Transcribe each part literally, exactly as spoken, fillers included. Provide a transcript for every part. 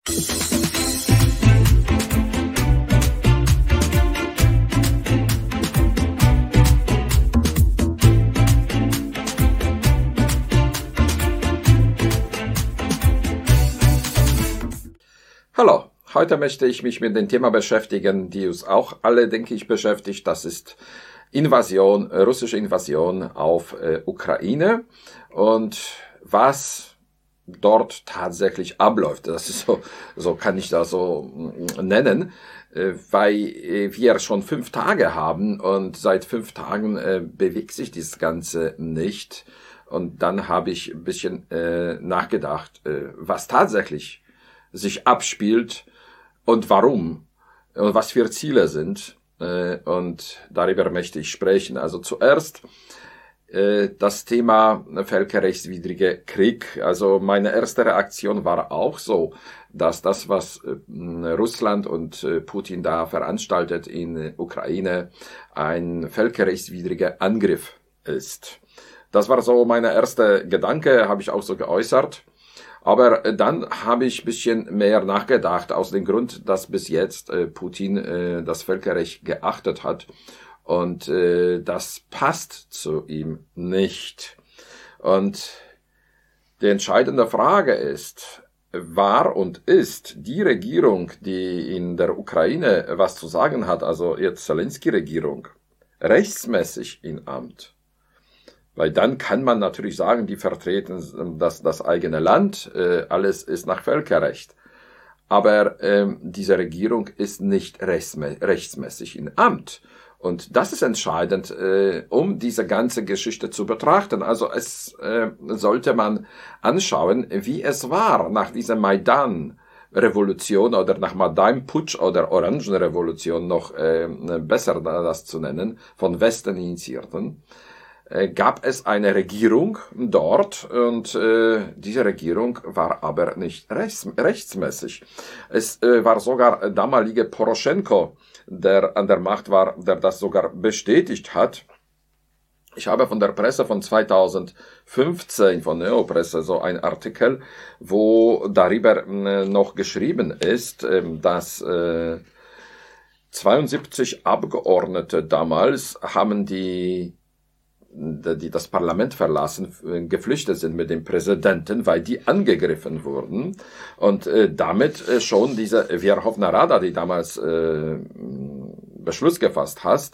Hallo, heute möchte ich mich mit dem Thema beschäftigen, die uns auch alle, denke ich, beschäftigt. Das ist Invasion, russische Invasion auf äh, Ukraine und was dort tatsächlich abläuft. Das ist so, so kann ich das so nennen, äh, weil äh, wir schon fünf Tage haben und seit fünf Tagen äh, bewegt sich das Ganze nicht. Und dann habe ich ein bisschen äh, nachgedacht, äh, was tatsächlich sich abspielt und warum und was für Ziele sind. Und darüber möchte ich sprechen. Also zuerst das Thema völkerrechtswidrige Krieg. Also meine erste Reaktion war auch so, dass das, was Russland und Putin da veranstaltet in Ukraine, ein völkerrechtswidriger Angriff ist. Das war so meine erste Gedanke, habe ich auch so geäußert. Aber dann habe ich ein bisschen mehr nachgedacht, aus dem Grund, dass bis jetzt äh, Putin äh, das Völkerrecht geachtet hat. Und äh, das passt zu ihm nicht. Und die entscheidende Frage ist, war und ist die Regierung, die in der Ukraine was zu sagen hat, also jetzt Zelensky-Regierung, rechtsmäßig in Amt? Weil dann kann man natürlich sagen, die vertreten das, das eigene Land, äh, alles ist nach Völkerrecht. Aber ähm, diese Regierung ist nicht rechtsmä- rechtsmäßig in Amt. Und das ist entscheidend, äh, um diese ganze Geschichte zu betrachten. Also es äh, sollte man anschauen, wie es war nach dieser Maidan-Revolution oder nach Maidan-Putsch oder Orangenrevolution, noch äh, besser das zu nennen, von Westen initiierten. Gab es eine Regierung dort und äh, diese Regierung war aber nicht rechts, rechtsmäßig. Es äh, war sogar damalige Poroschenko, der an der Macht war, der das sogar bestätigt hat. Ich habe von der Presse von zweitausendfünfzehn, von Neopresse, so ein Artikel, wo darüber äh, noch geschrieben ist, äh, dass äh, zweiundsiebzig Abgeordnete damals haben die die das Parlament verlassen, geflüchtet sind mit dem Präsidenten, weil die angegriffen wurden. Und äh, damit äh, schon diese Верховна Rada, die damals äh, Beschluss gefasst hat,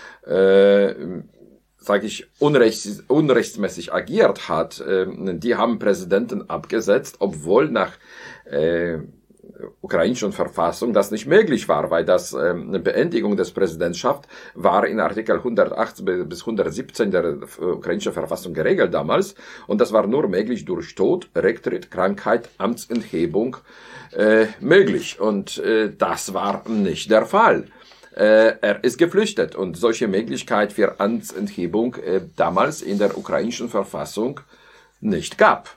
äh, sage ich, unrechts, unrechtsmäßig agiert hat. Äh, die haben Präsidenten abgesetzt, obwohl nach äh, ukrainischen Verfassung das nicht möglich war, weil das ähm, eine Beendigung des Präsidentschaft war in Artikel hundertachtzehn bis hundertsiebzehn der äh, ukrainischen Verfassung geregelt damals und das war nur möglich durch Tod, Rücktritt, Krankheit, Amtsenthebung äh, möglich und äh, das war nicht der Fall. Äh, er ist geflüchtet und solche Möglichkeit für Amtsenthebung äh, damals in der ukrainischen Verfassung nicht gab.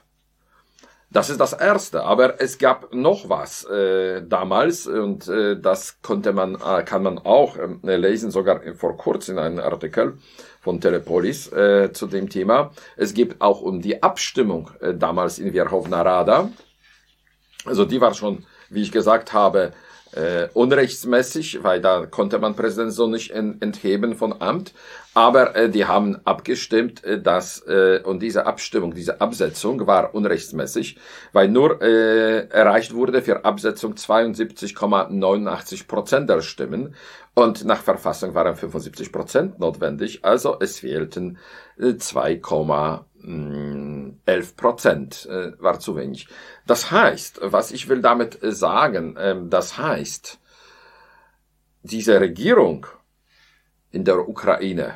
Das ist das Erste, aber es gab noch was äh, damals und äh, das konnte man, äh, kann man auch äh, lesen, sogar vor kurzem in einem Artikel von Telepolis äh, zu dem Thema. Es geht auch um die Abstimmung äh, damals in Верховна Rada. Also die war schon, wie ich gesagt habe, äh, unrechtsmäßig, weil da konnte man Präsident so nicht en- entheben von Amt. Aber äh, die haben abgestimmt, äh, dass äh, und diese Abstimmung, diese Absetzung war unrechtsmäßig, weil nur äh, erreicht wurde für Absetzung zweiundsiebzig Komma neunundachtzig Prozent der Stimmen und nach Verfassung waren fünfundsiebzig Prozent notwendig, also es fehlten äh, zwei Komma elf Prozent, äh, war zu wenig. Das heißt, was ich will damit sagen, äh, das heißt, diese Regierung in der Ukraine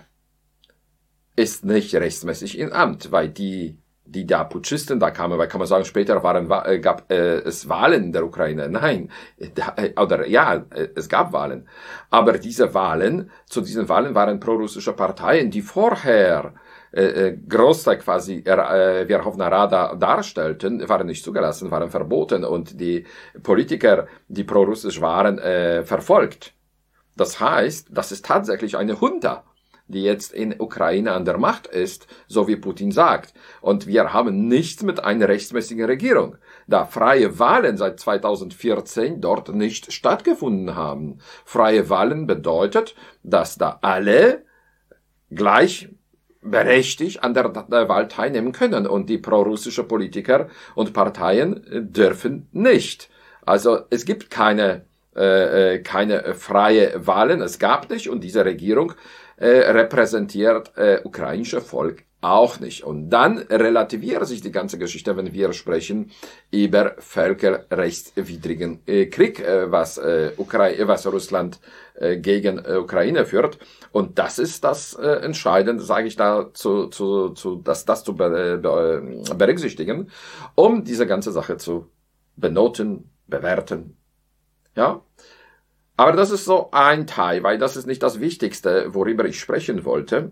ist nicht rechtsmäßig in Amt, weil die, die da Putschisten da kamen, weil kann man sagen, später waren, äh, gab äh, es Wahlen in der Ukraine. Nein, da, oder ja, es gab Wahlen. Aber diese Wahlen, zu diesen Wahlen waren prorussische Parteien, die vorher äh, Großteil quasi äh, Верховна Rada darstellten, waren nicht zugelassen, waren verboten und die Politiker, die prorussisch waren, äh, verfolgt. Das heißt, das ist tatsächlich eine Junta, die jetzt in Ukraine an der Macht ist, so wie Putin sagt. Und wir haben nichts mit einer rechtsmäßigen Regierung. da freie Wahlen seit zweitausendvierzehn dort nicht stattgefunden haben. Freie Wahlen bedeutet, dass da alle gleich berechtigt an der, der Wahl teilnehmen können und die prorussische Politiker und Parteien dürfen nicht. Also es gibt keine äh, keine freie Wahlen, es gab nicht und diese Regierung äh, repräsentiert äh, ukrainische Volk auch nicht. Und dann relativiert sich die ganze Geschichte, wenn wir sprechen über völkerrechtswidrigen äh, Krieg, äh, was äh, Ukraine, was Russland äh, gegen äh, Ukraine führt. Und das ist das äh, Entscheidende, sage ich da, zu, zu, zu, dass das zu be, be, berücksichtigen, um diese ganze Sache zu benoten, bewerten. Ja. Aber das ist so ein Teil, weil das ist nicht das Wichtigste, worüber ich sprechen wollte.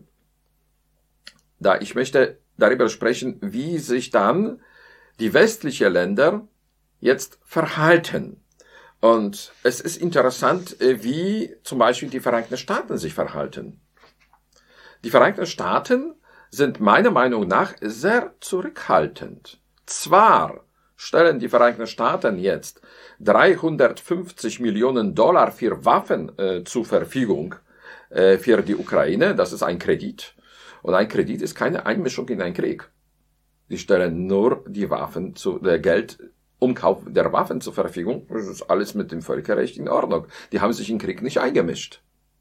Da ich möchte darüber sprechen, wie sich dann die westlichen Länder jetzt verhalten. Und es ist interessant, wie zum Beispiel die Vereinigten Staaten sich verhalten. Die Vereinigten Staaten sind meiner Meinung nach sehr zurückhaltend. Zwar stellen die Vereinigten Staaten jetzt dreihundertfünfzig Millionen Dollar für Waffen äh, zur Verfügung äh, für die Ukraine, das ist ein Kredit. Und ein Kredit ist keine Einmischung in einen Krieg. Die stellen nur die Waffen zu, der Geld, Umkauf der Waffen zur Verfügung. Das ist alles mit dem Völkerrecht in Ordnung. Die haben sich in den Krieg nicht eingemischt.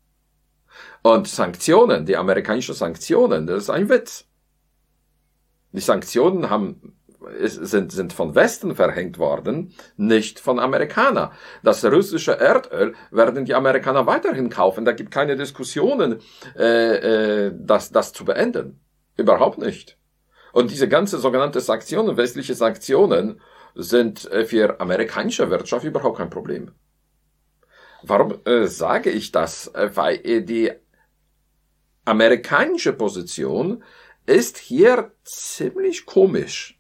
Und Sanktionen, die amerikanischen Sanktionen, das ist ein Witz. Die Sanktionen haben, sind, sind von Westen verhängt worden, nicht von Amerikanern. Das russische Erdöl werden die Amerikaner weiterhin kaufen. Da gibt keine Diskussionen, äh, äh, das, das zu beenden. Überhaupt nicht. Und diese ganze sogenannte Sanktionen, westliche Sanktionen, sind äh, für amerikanische Wirtschaft überhaupt kein Problem. Warum äh, sage ich das? Weil äh, die amerikanische Position ist hier ziemlich komisch.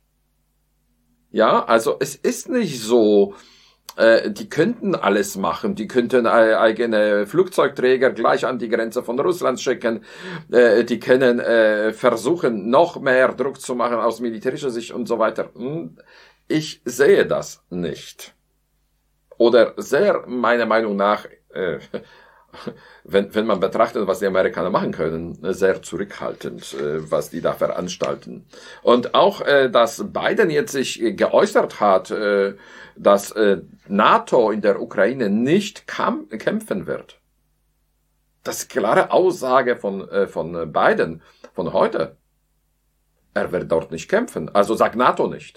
Ja, also es ist nicht so, äh, die könnten alles machen, die könnten äh, eigene Flugzeugträger gleich an die Grenze von Russland schicken, äh, die können äh, versuchen, noch mehr Druck zu machen aus militärischer Sicht und so weiter. Ich sehe das nicht. Oder sehr, meiner Meinung nach, äh, wenn, wenn man betrachtet, was die Amerikaner machen können, sehr zurückhaltend, äh, was die da veranstalten. Und auch, äh, dass Biden jetzt sich geäußert hat, äh, dass äh, NATO in der Ukraine nicht kam, kämpfen wird. Das ist klare Aussage von, äh, von Biden, von heute. Er wird dort nicht kämpfen. Also sagt NATO nicht.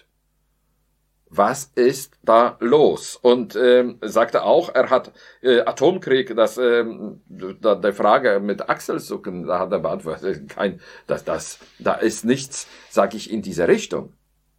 Was ist da los? Und ähm, sagte auch, er hat äh, Atomkrieg, das ähm, da, der Frage mit Achselzucken, da hat er beantwortet, kein, das, das, da ist nichts, sag ich, in diese Richtung.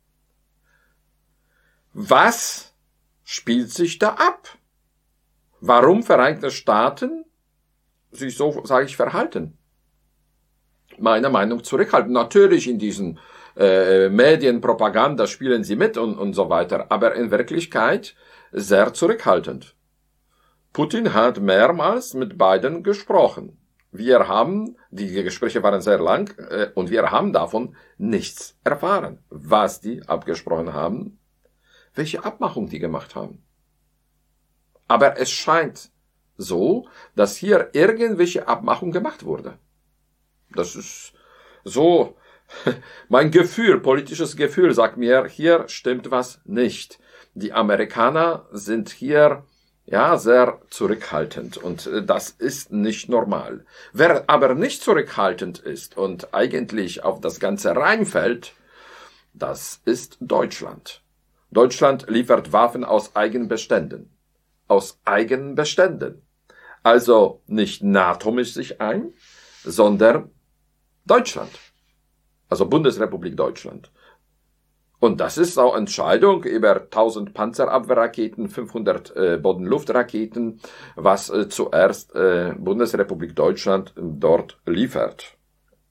Was spielt sich da ab? Warum Vereinigte Staaten sich so, sage ich, verhalten? Meiner Meinung nach zurückhalten. Natürlich in diesen äh, Medienpropaganda spielen sie mit und, und so weiter, aber in Wirklichkeit sehr zurückhaltend. Putin hat mehrmals mit Biden gesprochen. Wir haben, die Gespräche waren sehr lang, äh, und wir haben davon nichts erfahren, was die abgesprochen haben, welche Abmachung die gemacht haben. Aber es scheint so, dass hier irgendwelche Abmachung gemacht wurde. Das ist so, mein Gefühl, politisches Gefühl sagt mir, hier stimmt was nicht. Die Amerikaner sind hier, ja, sehr zurückhaltend und das ist nicht normal. Wer aber nicht zurückhaltend ist und eigentlich auf das Ganze reinfällt, das ist Deutschland. Deutschland liefert Waffen aus eigenen Beständen. Aus eigenen Beständen. Also nicht NATO mischt sich ein, sondern Deutschland. Also Bundesrepublik Deutschland. Und das ist auch Entscheidung über tausend Panzerabwehrraketen, fünfhundert äh, Bodenluftraketen, was äh, zuerst äh, Bundesrepublik Deutschland dort liefert.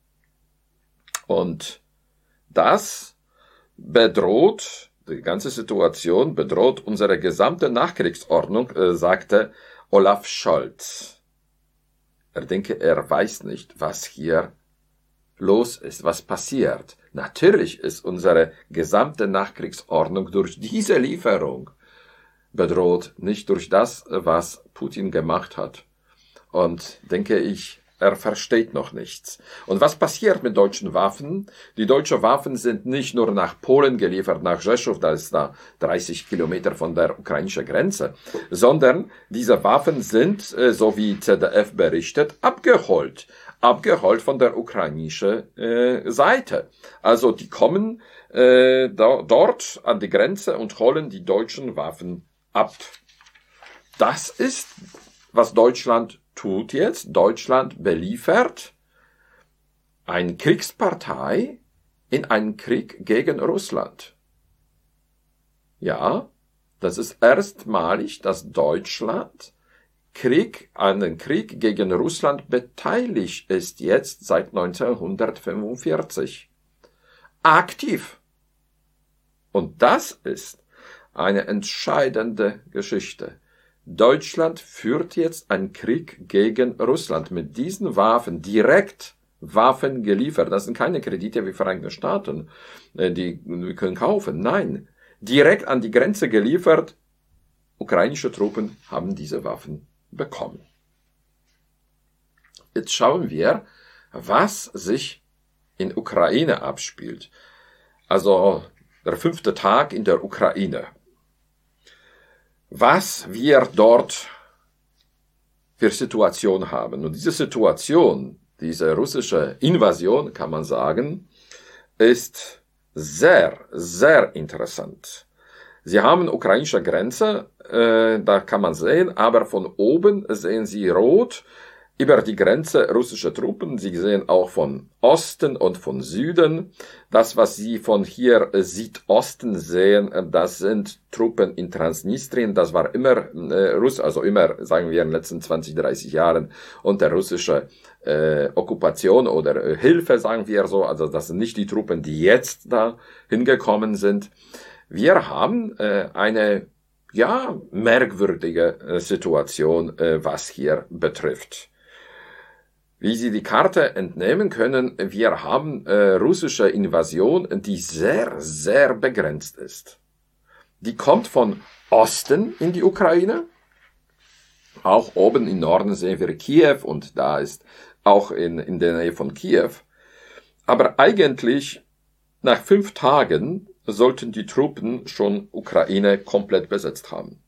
Und das bedroht, die ganze Situation bedroht unsere gesamte Nachkriegsordnung, äh, sagte Olaf Scholz. Er denke, er weiß nicht, was hier los ist, was passiert. Natürlich ist unsere gesamte Nachkriegsordnung durch diese Lieferung bedroht, nicht durch das, was Putin gemacht hat. Und denke ich, er versteht noch nichts. Und was passiert mit deutschen Waffen? Die deutschen Waffen sind nicht nur nach Polen geliefert, nach Rzeszów, da ist da dreißig Kilometer von der ukrainischen Grenze, sondern diese Waffen sind, so wie Z D F berichtet, abgeholt. Abgeholt von der ukrainischen äh, Seite. Also die kommen äh, do, dort an die Grenze und holen die deutschen Waffen ab. Das ist, was Deutschland tut jetzt. Deutschland beliefert eine Kriegspartei in einen Krieg gegen Russland. Ja, das ist erstmalig, dass Deutschland Krieg, an den Krieg gegen Russland beteiligt ist jetzt seit neunzehnhundertfünfundvierzig. Aktiv. Und das ist eine entscheidende Geschichte. Deutschland führt jetzt einen Krieg gegen Russland mit diesen Waffen, direkt Waffen geliefert. Das sind keine Kredite wie Vereinigte Staaten, die wir können kaufen. Nein, direkt an die Grenze geliefert. Ukrainische Truppen haben diese Waffen bekommen. Jetzt schauen wir, was sich in Ukraine abspielt. Also der fünfte Tag in der Ukraine. Was wir dort für Situation haben. Und diese Situation, diese russische Invasion, kann man sagen, ist sehr, sehr interessant. Sie haben ukrainische Grenze, äh, da kann man sehen, aber von oben sehen Sie rot über die Grenze russische Truppen. Sie sehen auch von Osten und von Süden. Das, was Sie von hier äh, Südosten sehen, äh, das sind Truppen in Transnistrien. Das war immer äh, Russ, also immer, sagen wir, in den letzten zwanzig, dreißig Jahren unter russischer äh, Okkupation oder äh, Hilfe, sagen wir so. Also das sind nicht die Truppen, die jetzt da hingekommen sind. Wir haben äh, eine, ja, merkwürdige äh, Situation, äh, was hier betrifft. Wie Sie die Karte entnehmen können, wir haben äh, russische Invasion, die sehr, sehr begrenzt ist. Die kommt von Osten in die Ukraine. Auch oben im Norden sehen wir Kiew und da ist auch in, in der Nähe von Kiew. Aber eigentlich nach fünf Tagen sollten die Truppen schon Ukraine komplett besetzt haben.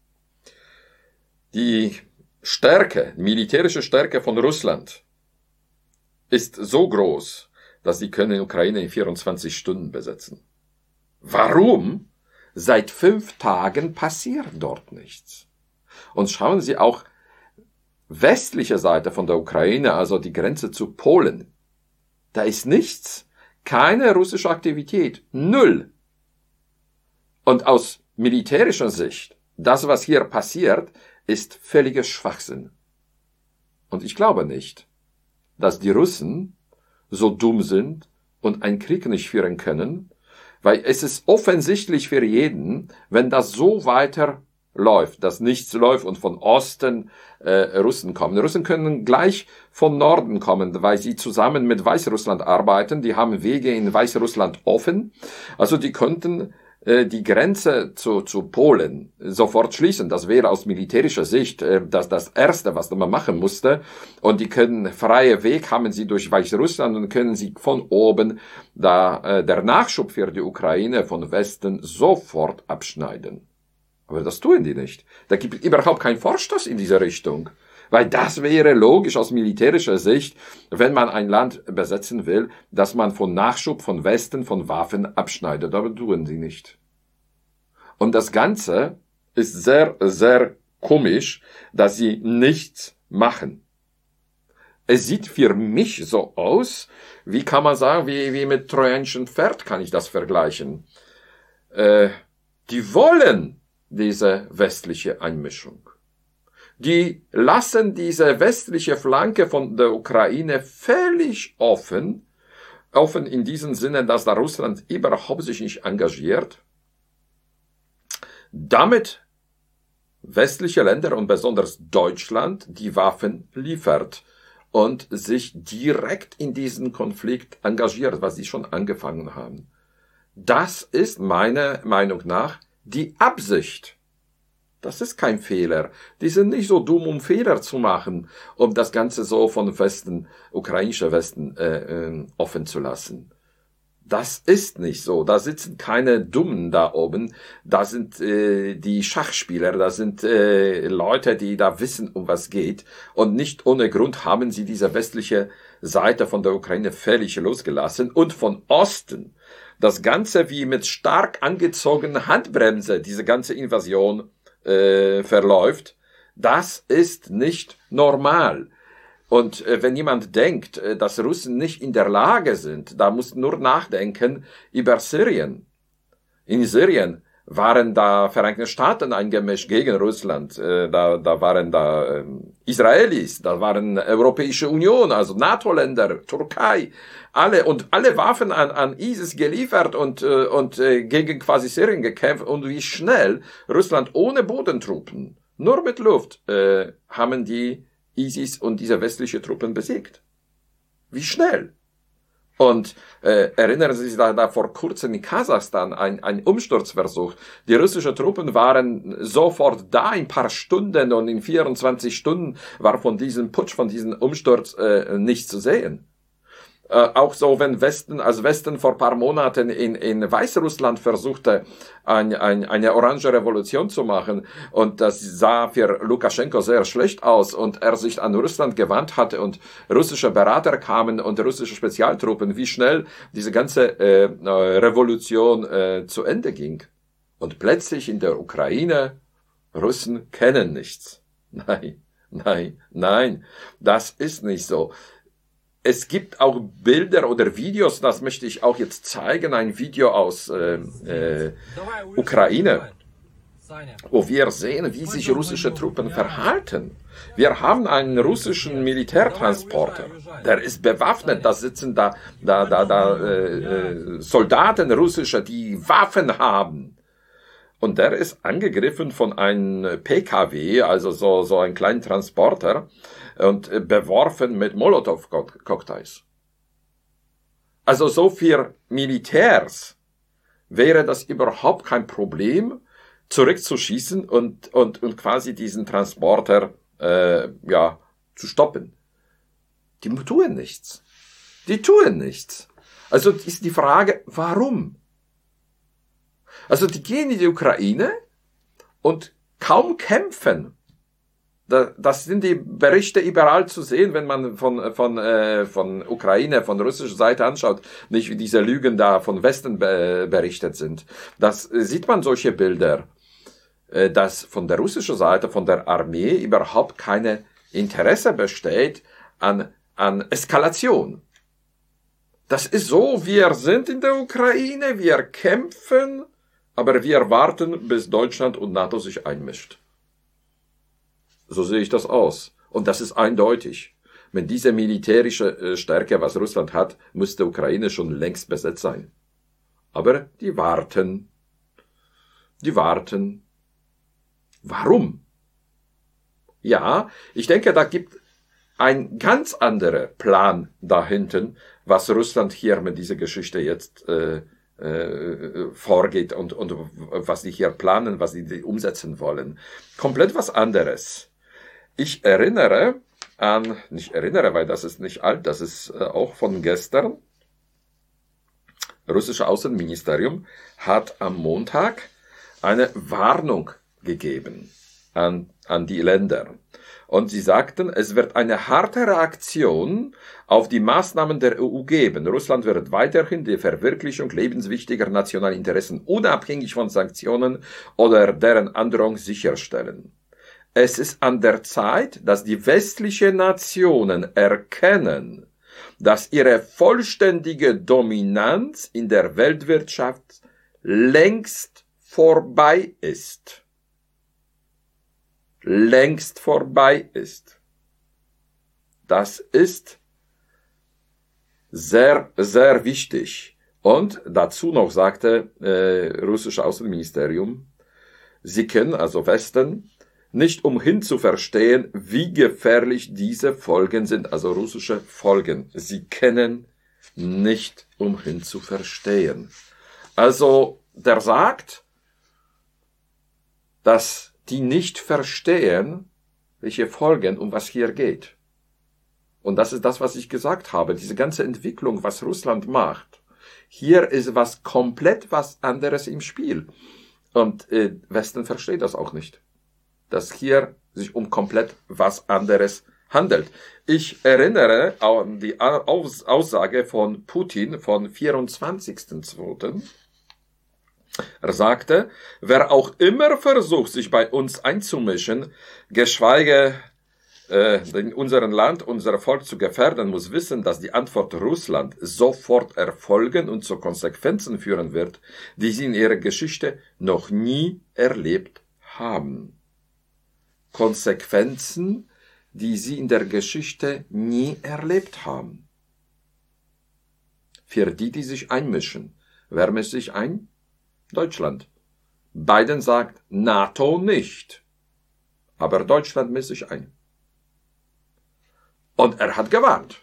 Die Stärke, militärische Stärke von Russland ist so groß, dass sie können Ukraine in vierundzwanzig Stunden besetzen. Warum? Seit fünf Tagen passiert dort nichts. Und schauen Sie auch westliche Seite von der Ukraine, also die Grenze zu Polen. Da ist nichts. Keine russische Aktivität. Null. Und aus militärischer Sicht, das, was hier passiert, ist völliger Schwachsinn. Und ich glaube nicht, dass die Russen so dumm sind und einen Krieg nicht führen können, weil es ist offensichtlich für jeden, wenn das so weiter läuft, dass nichts läuft und von Osten äh, Russen kommen. Die Russen können gleich vom Norden kommen, weil sie zusammen mit Weißrussland arbeiten. Die haben Wege in Weißrussland offen. Also die könnten äh, die Grenze zu, zu Polen sofort schließen. Das wäre aus militärischer Sicht äh, das, das Erste, was man machen musste. Und die können freie Weg haben sie durch Weißrussland und können sie von oben, da äh, der Nachschub für die Ukraine von Westen sofort abschneiden. Aber das tun die nicht. Da gibt es überhaupt keinen Vorstoß in diese Richtung. Weil das wäre logisch aus militärischer Sicht, wenn man ein Land besetzen will, dass man von Nachschub, von Westen, von Waffen abschneidet. Aber tun sie nicht. Und das Ganze ist sehr, sehr komisch, dass sie nichts machen. Es sieht für mich so aus, wie kann man sagen, wie, wie mit trojanischen Pferd kann ich das vergleichen. Äh, die wollen diese westliche Einmischung. Die lassen diese westliche Flanke von der Ukraine völlig offen, offen in diesem Sinne, dass da Russland überhaupt sich nicht engagiert. Damit westliche Länder und besonders Deutschland die Waffen liefert. und sich direkt in diesen Konflikt engagiert, was sie schon angefangen haben. Das ist meiner Meinung nach die Absicht. Das ist kein Fehler. Die sind nicht so dumm, um Fehler zu machen, um das Ganze so von Westen, ukrainischer Westen, äh, äh, offen zu lassen. Das ist nicht so. Da sitzen keine Dummen da oben. Da sind äh, die Schachspieler, da sind äh, Leute, die da wissen, um was geht. Und nicht ohne Grund haben sie diese westliche Seite von der Ukraine völlig losgelassen. Und von Osten das Ganze wie mit stark angezogener Handbremse, diese ganze Invasion äh, verläuft. Das ist nicht normal. Und äh, wenn jemand denkt, äh, dass Russen nicht in der Lage sind, da muss nur nachdenken über Syrien. In Syrien waren da Vereinigte Staaten eingemischt gegen Russland, äh, da, da waren da äh, Israelis, da waren Europäische Union, also NATO-Länder, Türkei, alle und alle Waffen an, an ISIS geliefert und, äh, und äh, gegen quasi Syrien gekämpft und wie schnell Russland ohne Bodentruppen, nur mit Luft, äh, haben die ISIS und diese westliche Truppen besiegt. Wie schnell? Und äh, erinnern Sie sich da, da vor kurzem in Kasachstan ein, ein Umsturzversuch. Die russischen Truppen waren sofort da, in ein paar Stunden und in vierundzwanzig Stunden war von diesem Putsch, von diesem Umsturz äh, nichts zu sehen. Äh, auch so, wenn Westen, als Westen vor paar Monaten in, in Weißrussland versuchte, ein, ein, eine orange Revolution zu machen, und das sah für Lukaschenko sehr schlecht aus, und er sich an Russland gewandt hatte und russische Berater kamen und russische Spezialtruppen, wie schnell diese ganze äh, Revolution äh, zu Ende ging. Und plötzlich in der Ukraine, Russen kennen nichts. Nein, nein, nein, das ist nicht so. Es gibt auch Bilder oder Videos, das möchte ich auch jetzt zeigen, ein Video aus äh, äh, Ukraine, wo wir sehen, wie sich russische Truppen verhalten. Wir haben einen russischen Militärtransporter, der ist bewaffnet, da sitzen da, da, da, da äh, Soldaten russische, die Waffen haben. Und der ist angegriffen von einem P K W, also so, so ein kleinen Transporter, und beworfen mit Molotow-Cocktails. Also so für Militärs wäre das überhaupt kein Problem, zurückzuschießen und, und, und quasi diesen Transporter, äh, ja, zu stoppen. Die tun nichts. Die tun nichts. Also ist die Frage, warum? Also die gehen in die Ukraine und kaum kämpfen. Das sind die Berichte überall zu sehen, wenn man von von äh, von Ukraine, von russischer Seite anschaut, nicht wie diese Lügen da von Westen be- berichtet sind. Das äh, sieht man solche Bilder, äh, dass von der russischen Seite, von der Armee überhaupt keine Interesse besteht an an Eskalation. Das ist so, wir sind in der Ukraine, wir kämpfen, aber wir warten, bis Deutschland und NATO sich einmischt. So sehe ich das aus. Und das ist eindeutig. Mit dieser militärischen Stärke, was Russland hat, müsste Ukraine schon längst besetzt sein. Aber die warten. Die warten. Warum? Ja, ich denke, da gibt ein ganz anderer Plan da hinten, was Russland hier mit dieser Geschichte jetzt äh, äh, vorgeht und, und was sie hier planen, was sie umsetzen wollen. Komplett was anderes. Ich erinnere an, nicht erinnere, weil das ist nicht alt, das ist äh, auch von gestern. Russische Außenministerium hat am Montag eine Warnung gegeben an, an die Länder. Und sie sagten, es wird eine harte Reaktion auf die Maßnahmen der E U geben. Russland wird weiterhin die Verwirklichung lebenswichtiger nationaler Interessen unabhängig von Sanktionen oder deren Androhung sicherstellen. Es ist an der Zeit, dass die westlichen Nationen erkennen, dass ihre vollständige Dominanz in der Weltwirtschaft längst vorbei ist. Längst vorbei ist. Das ist sehr, sehr wichtig. Und dazu noch sagte äh, russische Außenministerium, sie können, also Westen, nicht umhin zu verstehen, wie gefährlich diese Folgen sind, also russische Folgen. Sie kennen nicht umhin zu verstehen. Also, der sagt, dass die nicht verstehen, welche Folgen, um was hier geht. Und das ist das, was ich gesagt habe. Diese ganze Entwicklung, was Russland macht. Hier ist was komplett was anderes im Spiel. Und äh, Westen versteht das auch nicht. Dass hier sich um komplett was anderes handelt. Ich erinnere an die Aus- Aussage von Putin von vierundzwanzigsten zweiten Er sagte, wer auch immer versucht, sich bei uns einzumischen, geschweige äh, in unserem Land, unser Volk zu gefährden, muss wissen, dass die Antwort Russland sofort erfolgen und zu Konsequenzen führen wird, die sie in ihrer Geschichte noch nie erlebt haben. Konsequenzen, die sie in der Geschichte nie erlebt haben. Für die, die sich einmischen. Wer mischt sich ein? Deutschland. Biden sagt NATO nicht. Aber Deutschland mischt sich ein. Und er hat gewarnt.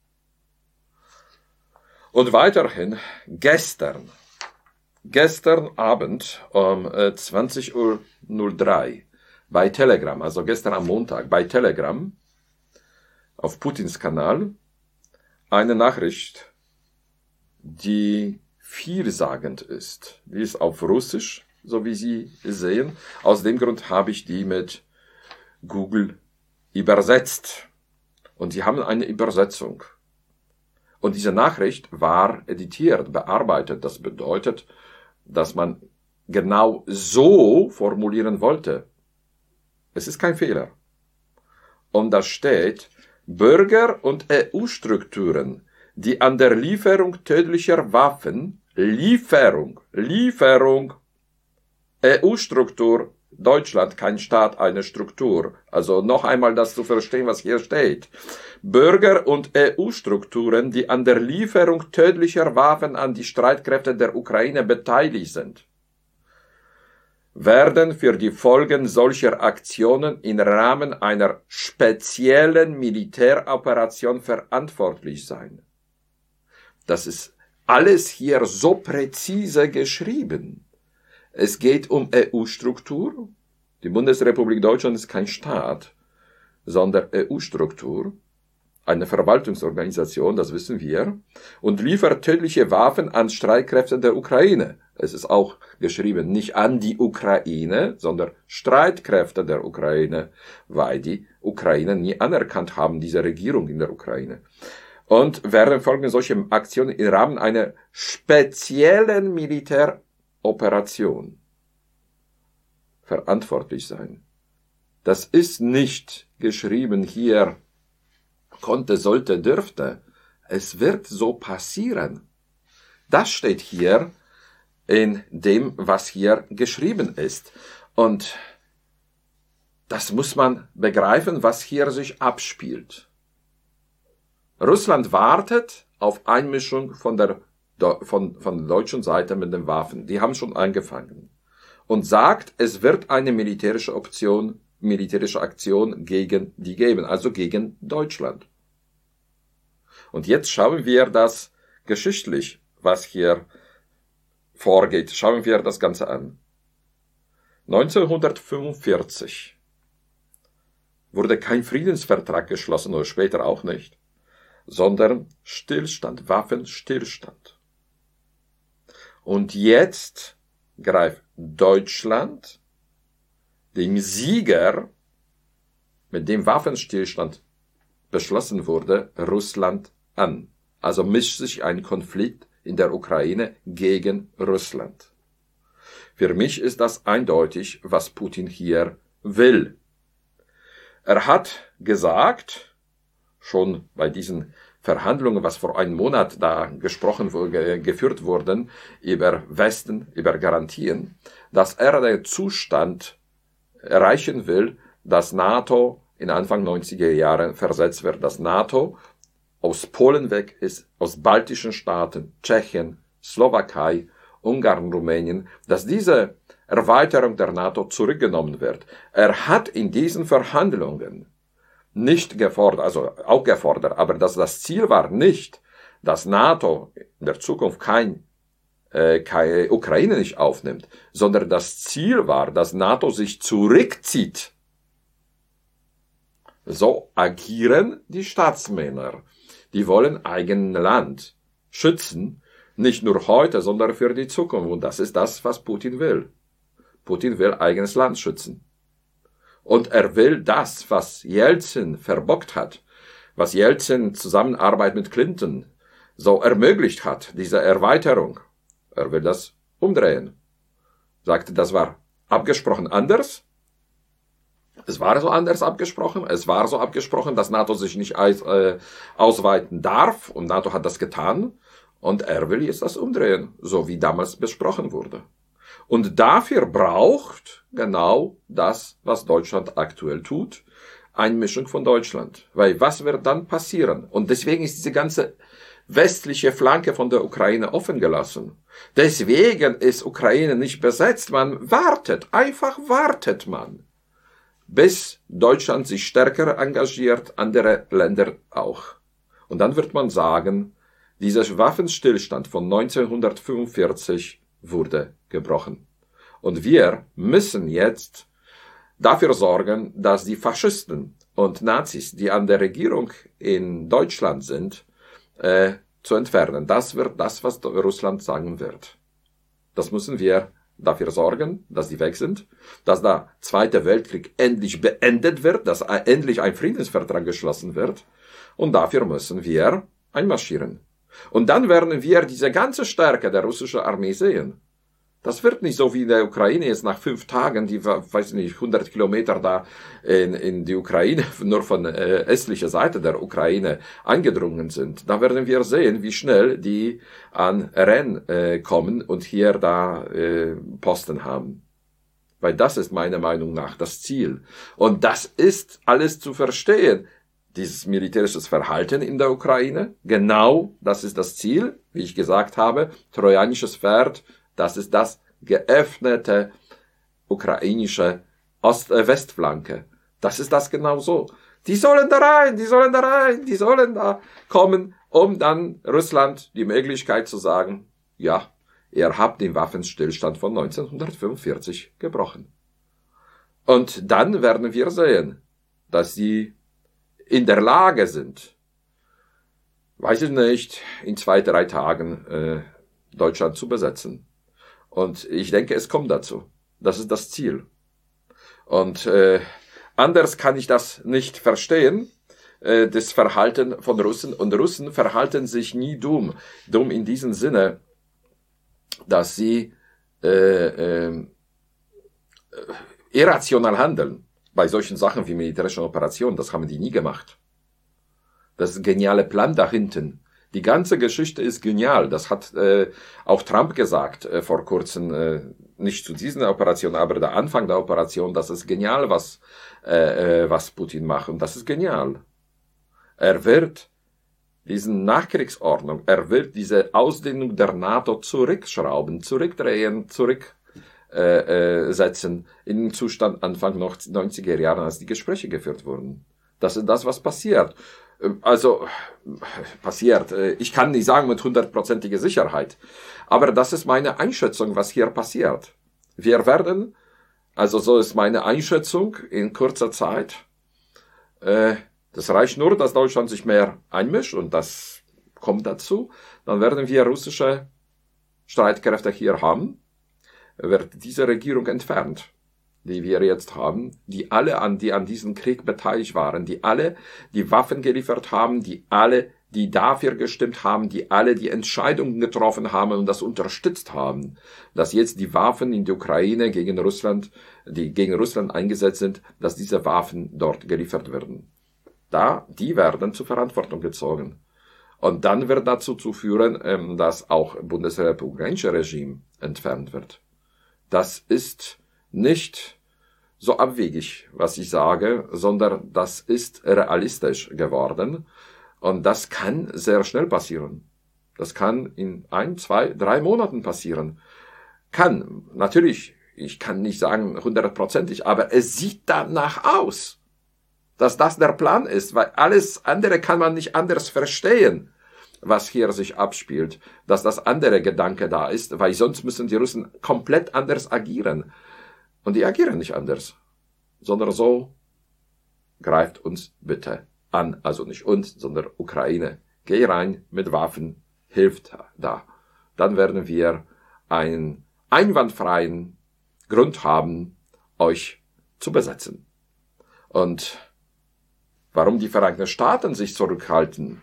Und weiterhin, gestern, gestern Abend um zwanzig Uhr drei bei Telegram, also gestern am Montag bei Telegram, auf Putins Kanal, eine Nachricht, die vielsagend ist. Die ist auf Russisch, so wie Sie sehen. Aus dem Grund habe ich die mit Google übersetzt. Und sie haben eine Übersetzung. Und diese Nachricht war editiert, bearbeitet. Das bedeutet, dass man genau so formulieren wollte. Es ist kein Fehler. Und da steht, Bürger und E U-Strukturen, die an der Lieferung tödlicher Waffen, Lieferung, Lieferung, E U-Struktur, Deutschland, kein Staat, eine Struktur. Also noch einmal das zu verstehen, was hier steht. Bürger und E U-Strukturen, die an der Lieferung tödlicher Waffen an die Streitkräfte der Ukraine beteiligt sind, werden für die Folgen solcher Aktionen im Rahmen einer speziellen Militäroperation verantwortlich sein. Das ist alles hier so präzise geschrieben. Es geht um E U-Struktur. Die Bundesrepublik Deutschland ist kein Staat, sondern E U-Struktur, eine Verwaltungsorganisation, das wissen wir, und liefert tödliche Waffen an Streitkräfte der Ukraine. Es ist auch geschrieben, nicht an die Ukraine, sondern Streitkräfte der Ukraine, weil die Ukrainer nie anerkannt haben, diese Regierung in der Ukraine. Und werden folgende solche Aktionen im Rahmen einer speziellen Militäroperation verantwortlich sein. Das ist nicht geschrieben hier, konnte, sollte, dürfte. Es wird so passieren. Das steht hier in dem, was hier geschrieben ist. Und das muss man begreifen, was hier sich abspielt. Russland wartet auf Einmischung von der, von, von der deutschen Seite mit den Waffen. Die haben schon angefangen. Und sagt, es wird eine militärische Option, militärische Aktion gegen die geben, also gegen Deutschland. Und jetzt schauen wir das geschichtlich, was hier vorgeht. Schauen wir das Ganze an. neunzehnhundertfünfundvierzig wurde kein Friedensvertrag geschlossen, oder später auch nicht, sondern Stillstand, Waffenstillstand. Und jetzt greift Deutschland dem Sieger, mit dem Waffenstillstand beschlossen wurde, Russland an. Also mischt sich ein Konflikt in der Ukraine gegen Russland. Für mich ist das eindeutig, was Putin hier will. Er hat gesagt, schon bei diesen Verhandlungen, was vor einem Monat da gesprochen wurde, geführt wurden, über Westen, über Garantien, dass er den Zustand erreichen will, dass NATO in Anfang neunziger Jahre versetzt wird, dass NATO aus Polen weg ist, aus baltischen Staaten, Tschechien, Slowakei, Ungarn, Rumänien, dass diese Erweiterung der NATO zurückgenommen wird. Er hat in diesen Verhandlungen nicht gefordert, also auch gefordert, aber dass das Ziel war nicht, dass NATO in der Zukunft kein, äh, keine Ukraine nicht aufnimmt, sondern das Ziel war, dass NATO sich zurückzieht. So agieren die Staatsmänner. Die wollen eigenes Land schützen, nicht nur heute, sondern für die Zukunft. Und das ist das, was Putin will. Putin will eigenes Land schützen. Und er will das, was Jelzin verbockt hat, was Jelzin Zusammenarbeit mit Clinton so ermöglicht hat, diese Erweiterung. Er will das umdrehen. Sagte, das war abgesprochen anders. Es war so anders abgesprochen. Es war so abgesprochen, dass NATO sich nicht äh, ausweiten darf. Und NATO hat das getan. Und er will jetzt das umdrehen, so wie damals besprochen wurde. Und dafür braucht genau das, was Deutschland aktuell tut, Einmischung von Deutschland. Weil was wird dann passieren? Und deswegen ist diese ganze westliche Flanke von der Ukraine offen gelassen. Deswegen ist Ukraine nicht besetzt. Man wartet, einfach wartet man, bis Deutschland sich stärker engagiert, andere Länder auch. Und dann wird man sagen, dieser Waffenstillstand von neunzehnhundertfünfundvierzig wurde gebrochen. Und wir müssen jetzt dafür sorgen, dass die Faschisten und Nazis, die an der Regierung in Deutschland sind, äh, zu entfernen. Das wird das, was Russland sagen wird. Das müssen wir dafür sorgen, dass die weg sind, dass der Zweite Weltkrieg endlich beendet wird, dass endlich ein Friedensvertrag geschlossen wird. Und dafür müssen wir einmarschieren. Und dann werden wir diese ganze Stärke der russischen Armee sehen. Das wird nicht so wie in der Ukraine jetzt nach fünf Tagen, die, weiß nicht, hundert Kilometer da in, in die Ukraine, nur von äh, östlicher Seite der Ukraine eingedrungen sind. Da werden wir sehen, wie schnell die an Rennes äh, kommen und hier da äh, Posten haben. Weil das ist meiner Meinung nach das Ziel. Und das ist alles zu verstehen. Dieses militärische Verhalten in der Ukraine, genau das ist das Ziel, wie ich gesagt habe, trojanisches Pferd. Das ist das geöffnete ukrainische Ost-Westflanke. Das ist das genau so. Die sollen da rein, die sollen da rein, die sollen da kommen, um dann Russland die Möglichkeit zu sagen, ja, ihr habt den Waffenstillstand von neunzehnhundertfünfundvierzig gebrochen. Und dann werden wir sehen, dass sie in der Lage sind, weiß ich nicht, in zwei, drei Tagen äh, Deutschland zu besetzen. Und ich denke, es kommt dazu. Das ist das Ziel. Und äh, anders kann ich das nicht verstehen, äh, das Verhalten von Russen. Und Russen verhalten sich nie dumm. Dumm in diesem Sinne, dass sie äh, äh, irrational handeln. Bei solchen Sachen wie militärischen Operationen, das haben die nie gemacht. Das ist ein genialer Plan da hinten. Die ganze Geschichte ist genial. Das hat äh, auch Trump gesagt äh, vor kurzem, äh, nicht zu diesen Operationen, aber der Anfang der Operation, das ist genial, was äh, äh, was Putin macht. Und das ist genial. Er wird diesen Nachkriegsordnung, er wird diese Ausdehnung der NATO zurückschrauben, zurückdrehen, zurücksetzen äh, äh, setzen in den Zustand Anfang neunziger Jahre, als die Gespräche geführt wurden. Das ist das, was passiert. Also, passiert. Ich kann nicht sagen mit hundertprozentiger Sicherheit. Aber das ist meine Einschätzung, was hier passiert. Wir werden, also so ist meine Einschätzung in kurzer Zeit, äh, das reicht nur, dass Deutschland sich mehr einmischt und das kommt dazu. Dann werden wir russische Streitkräfte hier haben, wird diese Regierung entfernt, die wir jetzt haben, die alle an, die an diesem Krieg beteiligt waren, die alle die Waffen geliefert haben, die alle, die dafür gestimmt haben, die alle die Entscheidungen getroffen haben und das unterstützt haben, dass jetzt die Waffen in die Ukraine gegen Russland, die gegen Russland eingesetzt sind, dass diese Waffen dort geliefert werden. Da, die werden zur Verantwortung gezogen. Und dann wird dazu zu führen, dass auch bundesrepublikanische Regime entfernt wird. Das ist nicht so abwegig, was ich sage, sondern das ist realistisch geworden. Und das kann sehr schnell passieren. Das kann in ein, zwei, drei Monaten passieren. Kann. Natürlich, ich kann nicht sagen hundertprozentig, aber es sieht danach aus, dass das der Plan ist, weil alles andere kann man nicht anders verstehen, was hier sich abspielt, dass das andere Gedanke da ist, weil sonst müssen die Russen komplett anders agieren. Und die agieren nicht anders, sondern so: greift uns bitte an, also nicht uns, sondern Ukraine. Geh rein mit Waffen, hilft da. Dann werden wir einen einwandfreien Grund haben, euch zu besetzen. Und warum die Vereinigten Staaten sich zurückhalten?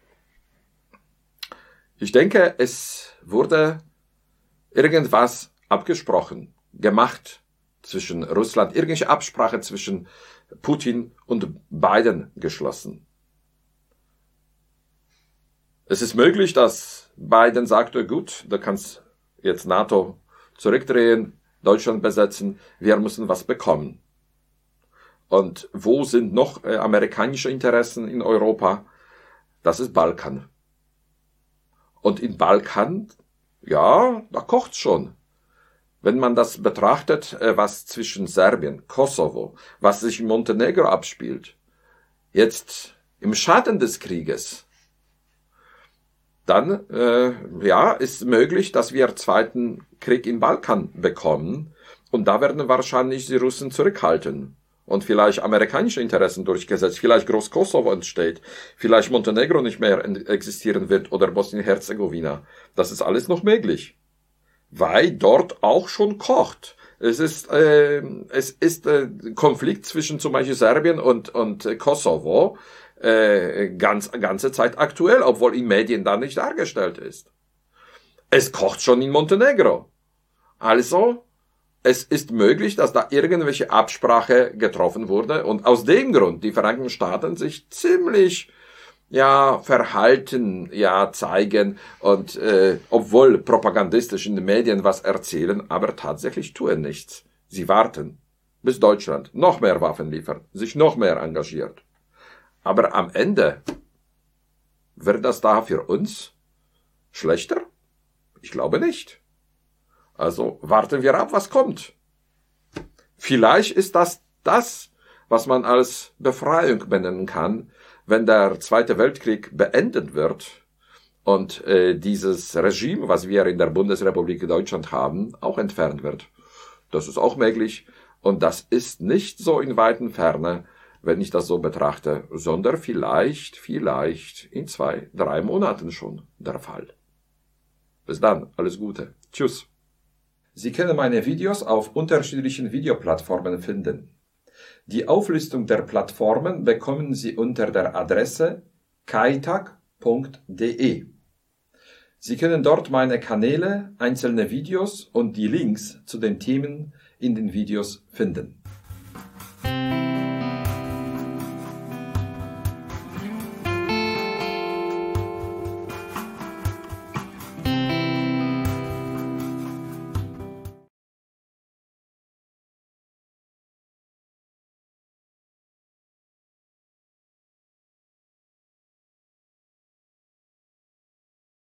Ich denke, es wurde irgendwas abgesprochen, gemacht zwischen Russland, irgendwelche Absprache zwischen Putin und Biden geschlossen. Es ist möglich, dass Biden sagte, gut, du kannst jetzt NATO zurückdrehen, Deutschland besetzen, wir müssen was bekommen. Und wo sind noch äh, amerikanische Interessen in Europa? Das ist Balkan. Und in Balkan, ja, da kocht's schon. Wenn man das betrachtet, äh, was zwischen Serbien, Kosovo, was sich in Montenegro abspielt, jetzt im Schatten des Krieges, dann äh, ja, ist möglich, dass wir einen zweiten Krieg im Balkan bekommen. Und da werden wahrscheinlich die Russen zurückhalten. Und vielleicht amerikanische Interessen durchgesetzt, vielleicht Groß-Kosovo entsteht, vielleicht Montenegro nicht mehr existieren wird oder Bosnien-Herzegowina. Das ist alles noch möglich, weil dort auch schon kocht. Es ist äh, es ist äh, Konflikt zwischen zum Beispiel Serbien und und äh, Kosovo äh, ganz ganze Zeit aktuell, obwohl in Medien da nicht dargestellt ist. Es kocht schon in Montenegro. Also es ist möglich, dass da irgendwelche Absprache getroffen wurde und aus dem Grund die Vereinigten Staaten sich ziemlich ja verhalten ja zeigen und äh, obwohl propagandistisch in den Medien was erzählen, aber tatsächlich tun nichts. Sie warten, bis Deutschland noch mehr Waffen liefert, sich noch mehr engagiert. Aber am Ende wird das da für uns schlechter? Ich glaube nicht. Also warten wir ab, was kommt. Vielleicht ist das das, was man als Befreiung benennen kann, wenn der Zweite Weltkrieg beendet wird und äh, dieses Regime, was wir in der Bundesrepublik Deutschland haben, auch entfernt wird. Das ist auch möglich und das ist nicht so in weiten Ferne, wenn ich das so betrachte, sondern vielleicht, vielleicht in zwei, drei Monaten schon der Fall. Bis dann, alles Gute. Tschüss. Sie können meine Videos auf unterschiedlichen Videoplattformen finden. Die Auflistung der Plattformen bekommen Sie unter der Adresse kaitag punkt de. Sie können dort meine Kanäle, einzelne Videos und die Links zu den Themen in den Videos finden.